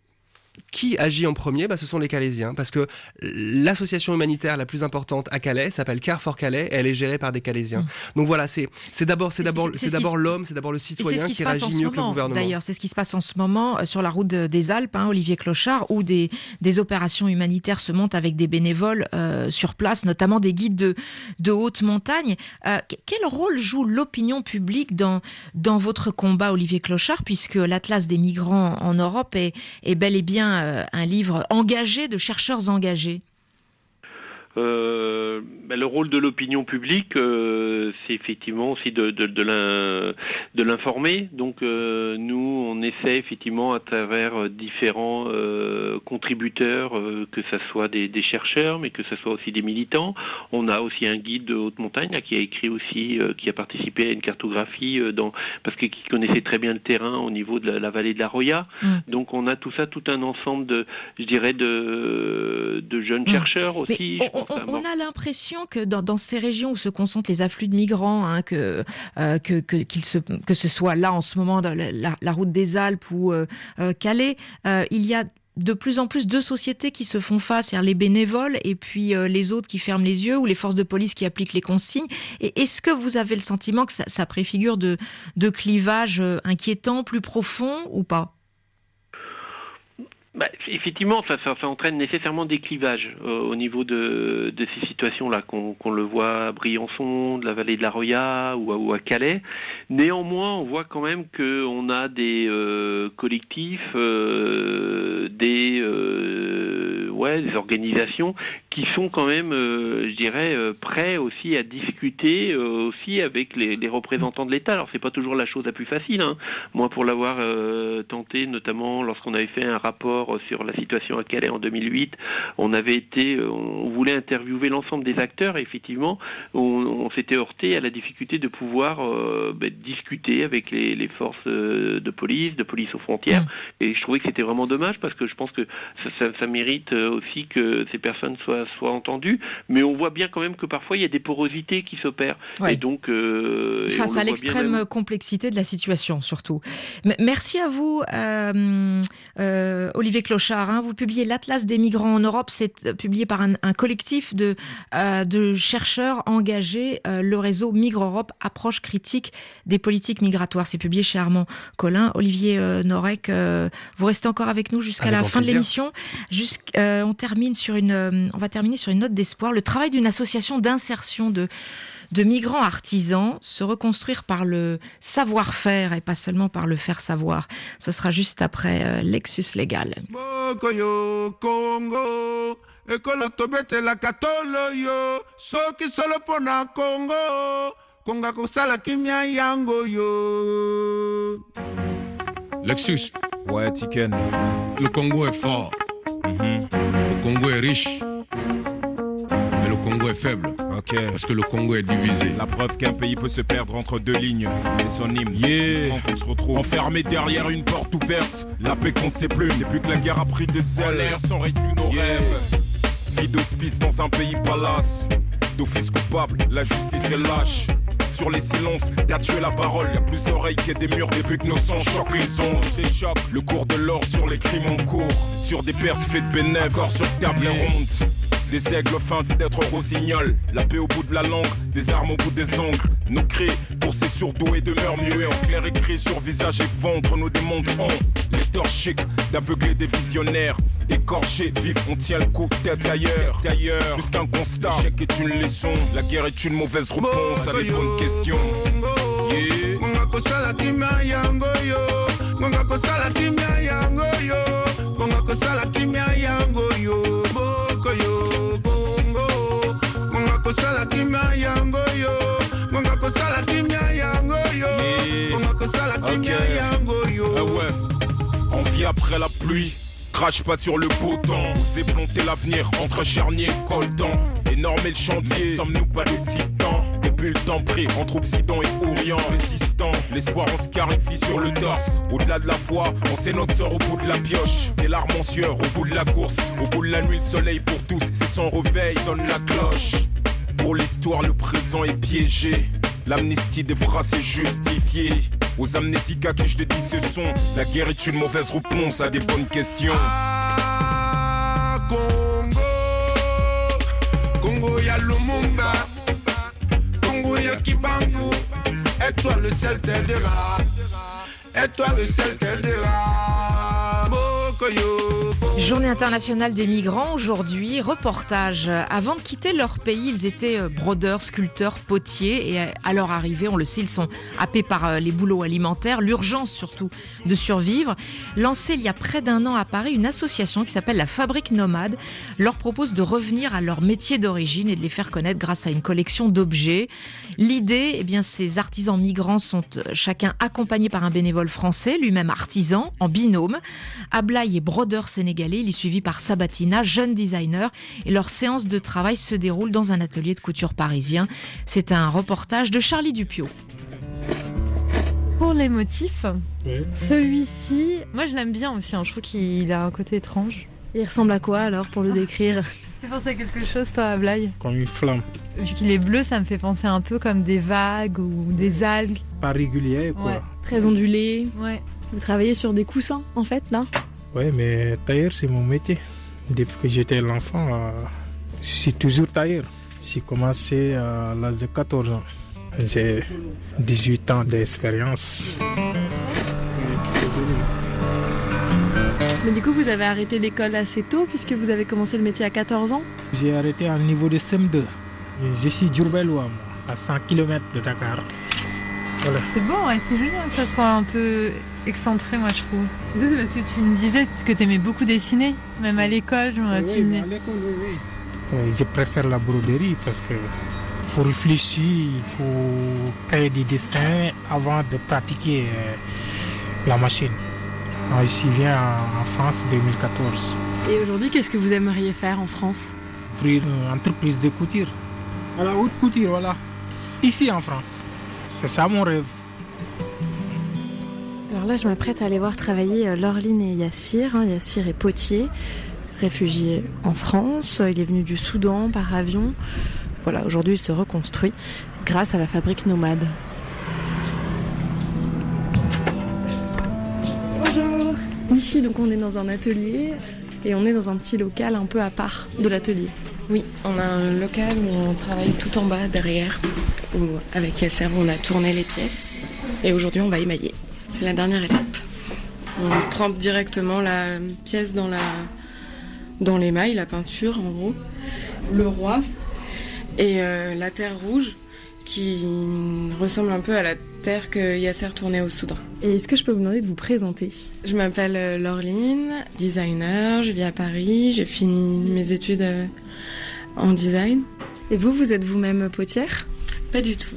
qui agit en premier ? Bah, ce sont les Calaisiens, parce que l'association humanitaire la plus importante à Calais s'appelle Care for Calais, et elle est gérée par des Calaisiens. Mmh. Donc voilà, c'est, c'est d'abord, c'est d'abord, c'est, c'est, c'est d'abord l'homme, c'est d'abord le citoyen qui, qui réagit mieux moment, que le gouvernement. D'ailleurs, c'est ce qui se passe en ce moment sur la route des Alpes, hein, Olivier Clochard, où des, des opérations humanitaires se montent avec des bénévoles euh, sur place, notamment des guides de, de haute montagne. Euh, quel rôle joue l'opinion publique dans, dans votre combat, Olivier Clochard, puisque l'Atlas des migrants en Europe est, est bel et bien euh, un livre engagé de chercheurs engagés? Euh, ben le rôle de l'opinion publique, euh, c'est effectivement aussi de, de, de, l'in, de l'informer. Donc euh, nous, on essaie effectivement à travers différents euh, contributeurs, euh, que ce soit des, des chercheurs, mais que ce soit aussi des militants. On a aussi un guide de haute montagne là, qui a écrit aussi, euh, qui a participé à une cartographie, euh, dans, parce qu'il connaissait très bien le terrain au niveau de la, la vallée de la Roya. Mmh. Donc on a tout ça, tout un ensemble de, je dirais, de, de jeunes mmh. chercheurs aussi. Mais on, on, on a l'impression que dans, dans ces régions où se concentrent les afflux de migrants, hein, que, euh, que, que, qu'il se, que ce soit là en ce moment la, la, la route des Alpes ou euh, euh, Calais, euh, il y a de plus en plus deux sociétés qui se font face, c'est-à-dire les bénévoles et puis euh, les autres qui ferment les yeux ou les forces de police qui appliquent les consignes. Et est-ce que vous avez le sentiment que ça, ça préfigure de, de clivages euh, inquiétants, plus profonds ou pas ? Bah, effectivement, ça, ça, ça entraîne nécessairement des clivages euh, au niveau de, de ces situations-là, qu'on, qu'on le voit à Briançon, de la vallée de la Roya ou à, ou à Calais. Néanmoins, on voit quand même qu'on a des euh, collectifs, euh, des, euh, ouais, des organisations qui sont quand même, euh, je dirais, euh, prêts aussi à discuter euh, aussi avec les, les représentants de l'État. Alors, c'est pas toujours la chose la plus facile, hein. Moi, pour l'avoir euh, tenté, notamment lorsqu'on avait fait un rapport sur la situation à Calais en deux mille huit, on avait été, on voulait interviewer l'ensemble des acteurs et effectivement, on, on s'était heurté à la difficulté de pouvoir euh, ben, discuter avec les, les forces de police, de police aux frontières. Mmh. Et je trouvais que c'était vraiment dommage parce que je pense que ça, ça, ça mérite aussi que ces personnes soient, soient entendues. Mais on voit bien quand même que parfois il y a des porosités qui s'opèrent. Ouais. Et donc, euh, face et à l'extrême même... complexité de la situation, surtout. M- merci à vous, euh, euh, Olivier Clochard, hein, vous publiez l'Atlas des migrants en Europe, c'est publié par un, un collectif de, euh, de chercheurs engagés, euh, le réseau Migre Europe, approche critique des politiques migratoires. C'est publié chez Armand Collin. Olivier euh, Norek, euh, vous restez encore avec nous jusqu'à avec la fin plaisir. de l'émission. Jusqu', euh, on, termine sur une, euh, on va terminer sur une note d'espoir. Le travail d'une association d'insertion de de migrants artisans, se reconstruire par le savoir-faire et pas seulement par le faire savoir. Ce sera juste après euh, Lexus Légal. Lexus. Ouais, Tiken. Le Congo est fort. Mm-hmm. Le Congo est riche. Mais le Congo est faible. Ok. Parce que le Congo est divisé. La preuve qu'un pays peut se perdre entre deux lignes. Et son hymne. Yeah. On se retrouve enfermé derrière une porte ouverte. La paix compte ses plumes. Depuis que la guerre a pris des ailes. En l'air sont réduits nos yeah. rêves. Vie d'hospice dans un pays palace. D'office coupable, la justice est lâche. Sur les silences, t'as tué la parole. Y'a plus d'oreilles que des murs. Depuis que nos sons choquent les ondes. C'est choc. Le cours de l'or sur les crimes en cours. Sur des pertes faites de bénéfices. Corps sur table yeah. ronde. Des aigles feintes d'être rossignol. La paix au bout de la langue, des armes au bout des ongles. Nos cris pour ces surdoués demeurent muets. En clair écrit sur visage et ventre, nous démontrons les torches chics d'aveugler des visionnaires. Écorchés, vifs, on tient le coup, tête ailleurs. D'ailleurs, plus qu'un constat, l'échec est une leçon. La guerre est une mauvaise réponse à des bonnes questions. Yeah. Ah ouais, on vit après la pluie. Crache pas sur le beau temps. C'est planter l'avenir entre charnier et coltan. Énorme le chantier, sommes-nous pas des titans? Depuis le temps pris entre Occident et Orient. Résistant, l'espoir on se clarifie sur le torse. Au-delà de la foi, on sait notre sort au bout de la pioche. Des larmes en sueur au bout de la course. Au bout de la nuit, le soleil pour tous, c'est son réveil, sonne la cloche. Pour l'histoire, le présent est piégé. L'amnistie devra se justifier. Aux amnésiques à qui je dédie ce son. La guerre est une mauvaise réponse à des bonnes questions. Ah, Congo, Congo y'a Lumumba, Congo y'a Kibangu. Et toi le seul t'aidera, et toi le seul t'aidera. Journée internationale des migrants aujourd'hui, reportage. Avant de quitter leur pays, ils étaient brodeurs, sculpteurs, potiers et à leur arrivée, on le sait, ils sont happés par les boulots alimentaires, l'urgence surtout de survivre. Lancée il y a près d'un an à Paris, une association qui s'appelle la Fabrique Nomade leur propose de revenir à leur métier d'origine et de les faire connaître grâce à une collection d'objets. L'idée, eh bien, ces artisans migrants sont chacun accompagnés par un bénévole français, lui-même artisan, en binôme. Ablaï est brodeur sénégalais, il est suivi par Sabatina, jeune designer, et leur séance de travail se déroule dans un atelier de couture parisien. C'est un reportage de Charlie Dupiot. Pour les motifs, oui. Celui-ci, moi je l'aime bien aussi, hein. Je trouve qu'il a un côté étrange. Il ressemble à quoi alors pour le décrire? Tu penses à quelque chose toi, Ablaï? Comme une flamme. Vu qu'il est bleu, ça me fait penser un peu comme des vagues ou des algues. Pas régulier quoi. Ouais. Très ondulé. Ouais. Vous travaillez sur des coussins en fait là? Oui, mais tailleur, c'est mon métier. Depuis que j'étais l'enfant, euh, je suis toujours tailleur. J'ai commencé à l'âge de quatorze ans. J'ai dix-huit ans d'expérience. Mais du coup, vous avez arrêté l'école assez tôt puisque vous avez commencé le métier à quatorze ans. J'ai arrêté au niveau de C M deux. Je suis Diourbellois, moi, à cent kilomètres de Dakar. Voilà. C'est bon, ouais, c'est génial que ça soit un peu excentré, moi, je trouve. Ça, c'est parce que tu me disais que tu aimais beaucoup dessiner, même à l'école. Oui, tu me... à l'école, oui, oui. Euh, je préfère la broderie parce que faut réfléchir, il faut créer des dessins avant de pratiquer euh, la machine. Je suis viens en France en deux mille quatorze. Et aujourd'hui, qu'est-ce que vous aimeriez faire en France? Ouvrir une entreprise de couture. À la haute couture, voilà. Ici en France. C'est ça mon rêve. Alors là, je m'apprête à aller voir travailler Laureline et Yassir. Hein. Yassir est potier, réfugié en France. Il est venu du Soudan par avion. Voilà, aujourd'hui, il se reconstruit grâce à la fabrique Nomade. Bonjour. Ici, donc, on est dans un atelier et on est dans un petit local un peu à part de l'atelier. Oui, on a un local où on travaille tout en bas, derrière, où avec Yasser, on a tourné les pièces. Et aujourd'hui, on va émailler. C'est la dernière étape. On trempe directement la pièce dans, la, dans l'émail, la peinture, en gros. Le roi et euh, la terre rouge, qui ressemble un peu à la terre que Yasser tournait au Soudan. Et est-ce que je peux vous demander de vous présenter? Je m'appelle Laureline, designer, je vis à Paris, j'ai fini mes études euh, en design. Et vous, vous êtes vous-même potière? Pas du tout.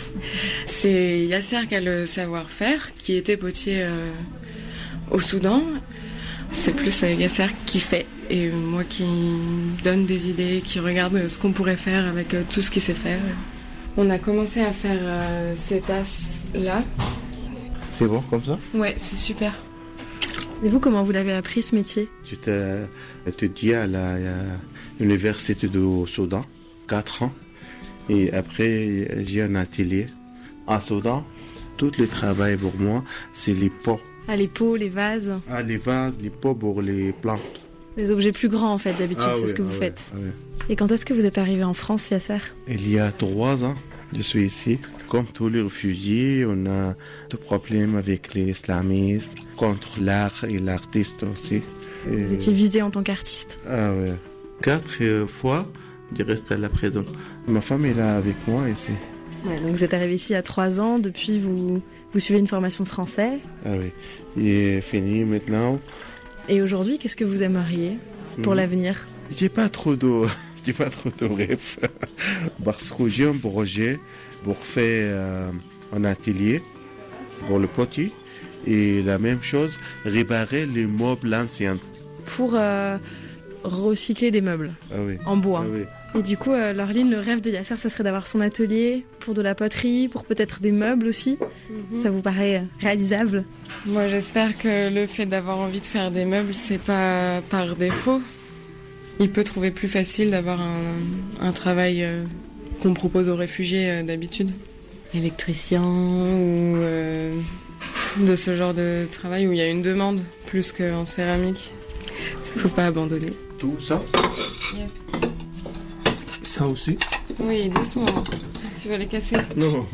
C'est Yasser qui a le savoir-faire, qui était potier euh, au Soudan. C'est plus euh, Yasser qui fait et moi qui donne des idées, qui regarde ce qu'on pourrait faire avec euh, tout ce qu'il sait faire. On a commencé à faire euh, ces tasses-là. C'est bon comme ça? Ouais, c'est super. Et vous, comment vous l'avez appris ce métier? J'étais étudié à l'université du Soudan, quatre ans. Et après, j'ai un atelier à Soudan. Tout le travail pour moi, c'est les pots. Ah, les pots, les vases? Ah, les vases, les pots pour les plantes. Les objets plus grands, en fait, d'habitude, ah, c'est oui, ce que vous ah, faites. Oui, oui. Et quand est-ce que vous êtes arrivé en France, Yasser? Il y a trois ans, je suis ici. Comme tous les réfugiés, on a des problèmes avec les islamistes, contre l'art et l'artiste aussi. Et... Vous étiez visé en tant qu'artiste? Ah oui. Quatre fois, je reste à la prison. Ma femme est là avec moi ici. Ouais, donc vous êtes arrivé ici à trois ans, depuis vous, vous suivez une formation de français? Ah oui, il est fini maintenant. Et aujourd'hui, qu'est-ce que vous aimeriez pour mmh. l'avenir? J'ai pas trop de, j'ai pas trop de rêves. Parce que j'ai un projet pour faire euh, un atelier pour le potier et la même chose, réparer les meubles anciens. Pour euh, recycler des meubles ah oui. en bois. Ah oui. Et du coup, euh, Laureline, le rêve de Yasser, ça serait d'avoir son atelier pour de la poterie, pour peut-être des meubles aussi. Mm-hmm. Ça vous paraît réalisable? Moi, j'espère que le fait d'avoir envie de faire des meubles, c'est pas par défaut. Il peut trouver plus facile d'avoir un, un travail euh, qu'on propose aux réfugiés euh, d'habitude. Électricien ou euh, de ce genre de travail où il y a une demande plus qu'en céramique. Il ne faut pas abandonner. Tout ça? Yes. Ça aussi? Oui, doucement. Tu vas les casser? Non.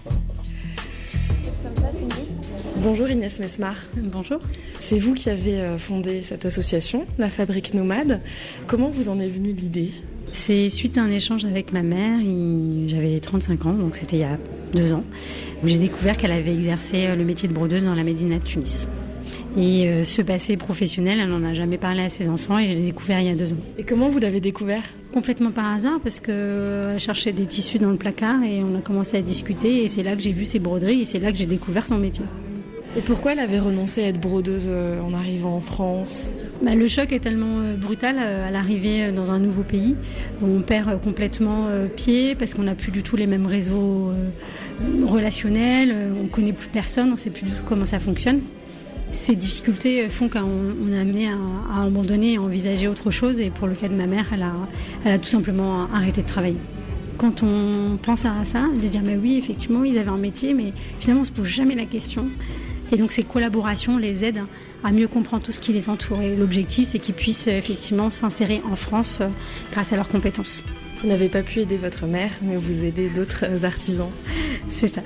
Bonjour Inès Mesmar. Bonjour. C'est vous qui avez fondé cette association, la Fabrique Nomade. Comment vous en est venue l'idée? C'est suite à un échange avec ma mère, j'avais trente-cinq ans, donc c'était il y a deux ans, où j'ai découvert qu'elle avait exercé le métier de brodeuse dans la Médina de Tunis. Et euh, ce passé professionnel, elle n'en a jamais parlé à ses enfants et je l'ai découvert il y a deux ans. Et comment vous l'avez découvert? Complètement par hasard, parce qu'elle cherchait des tissus dans le placard et on a commencé à discuter et c'est là que j'ai vu ses broderies et c'est là que j'ai découvert son métier. Et pourquoi elle avait renoncé à être brodeuse euh, en arrivant en France? Bah, le choc est tellement euh, brutal euh, à l'arrivée dans un nouveau pays où on perd euh, complètement euh, pied parce qu'on n'a plus du tout les mêmes réseaux euh, relationnels, euh, on ne connaît plus personne, on ne sait plus du tout comment ça fonctionne. Ces difficultés font qu'on est amené à, à abandonner et à envisager autre chose. Et pour le cas de ma mère, elle a, elle a tout simplement arrêté de travailler. Quand on pense à ça, de dire mais oui, effectivement, ils avaient un métier, mais finalement, on ne se pose jamais la question. Et donc ces collaborations les aident à mieux comprendre tout ce qui les entoure. Et l'objectif, c'est qu'ils puissent effectivement s'insérer en France grâce à leurs compétences. Vous n'avez pas pu aider votre mère, mais vous aidez d'autres artisans. C'est ça.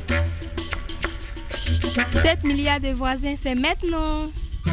sept milliards de voisins, c'est maintenant.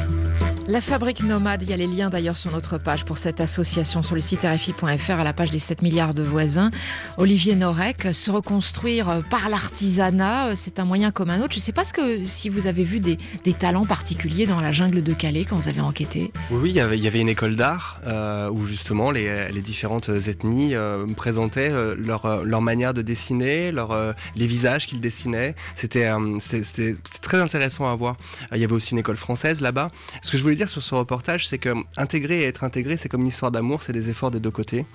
La Fabrique Nomade, il y a les liens d'ailleurs sur notre page pour cette association sur le site R F I point F R à la page des sept milliards de voisins. Olivier Norek, se reconstruire par l'artisanat, c'est un moyen comme un autre. Je ne sais pas ce que, si vous avez vu des, des talents particuliers dans la jungle de Calais quand vous avez enquêté. Oui, oui, il y avait, il y avait une école d'art euh, où justement les, les différentes ethnies euh, présentaient euh, leur, leur manière de dessiner, leur, euh, les visages qu'ils dessinaient. C'était, euh, c'était, c'était, c'était très intéressant à voir. Euh, il y avait aussi une école française là-bas. Ce que je voulais dire sur ce reportage, c'est que intégrer et être intégré, c'est comme une histoire d'amour, c'est des efforts des deux côtés.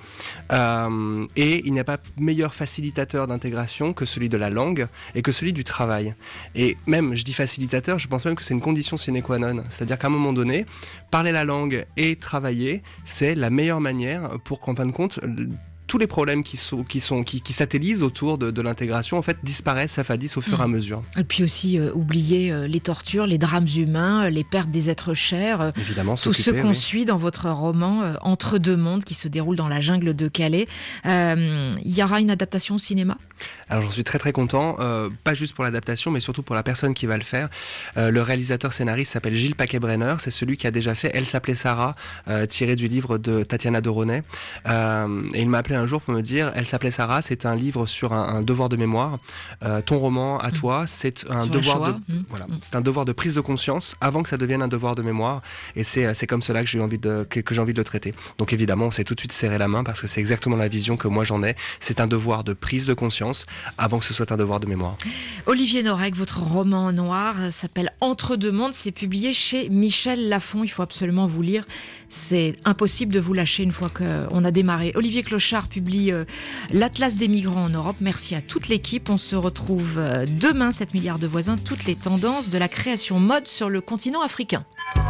Euh, et il n'y a pas meilleur facilitateur d'intégration que celui de la langue et que celui du travail. Et même, je dis facilitateur, je pense même que c'est une condition sine qua non. C'est-à-dire qu'à un moment donné, parler la langue et travailler, c'est la meilleure manière pour qu'en fin de compte, tous les problèmes qui, sont, qui, sont, qui, qui satellisent autour de, de l'intégration en fait disparaissent, s'affadissent au fur et à mesure. Et puis aussi euh, oublier euh, les tortures, les drames humains, euh, les pertes des êtres chers, euh, Évidemment, tout ce qu'on oui. suit dans votre roman euh, Entre deux mondes qui se déroule dans la jungle de Calais. Euh, il y aura une adaptation au cinéma ? Alors j'en suis très très content, euh, pas juste pour l'adaptation mais surtout pour la personne qui va le faire. Euh, le réalisateur scénariste s'appelle Gilles Paquet-Brenner, c'est celui qui a déjà fait Elle s'appelait Sarah, euh, tiré du livre de Tatiana Doronet. Euh, et il m'a appelé un jour pour me dire Elle s'appelait Sarah, c'est un livre sur un, un devoir de mémoire. Euh, ton roman à toi, c'est un sur devoir un de mmh. voilà, c'est un devoir de prise de conscience avant que ça devienne un devoir de mémoire. Et c'est c'est comme cela que j'ai envie de que, que j'ai envie de le traiter. Donc évidemment, on s'est tout de suite serré la main parce que c'est exactement la vision que moi j'en ai. C'est un devoir de prise de conscience avant que ce soit un devoir de mémoire. Olivier Norek, votre roman noir s'appelle Entre deux mondes, c'est publié chez Michel Lafon. Il faut absolument vous lire. C'est impossible de vous lâcher une fois qu'on a démarré. Olivier Clochard publie euh, l'Atlas des migrants en Europe. Merci à toute l'équipe. On se retrouve euh, demain, sept milliards de voisins, toutes les tendances de la création mode sur le continent africain.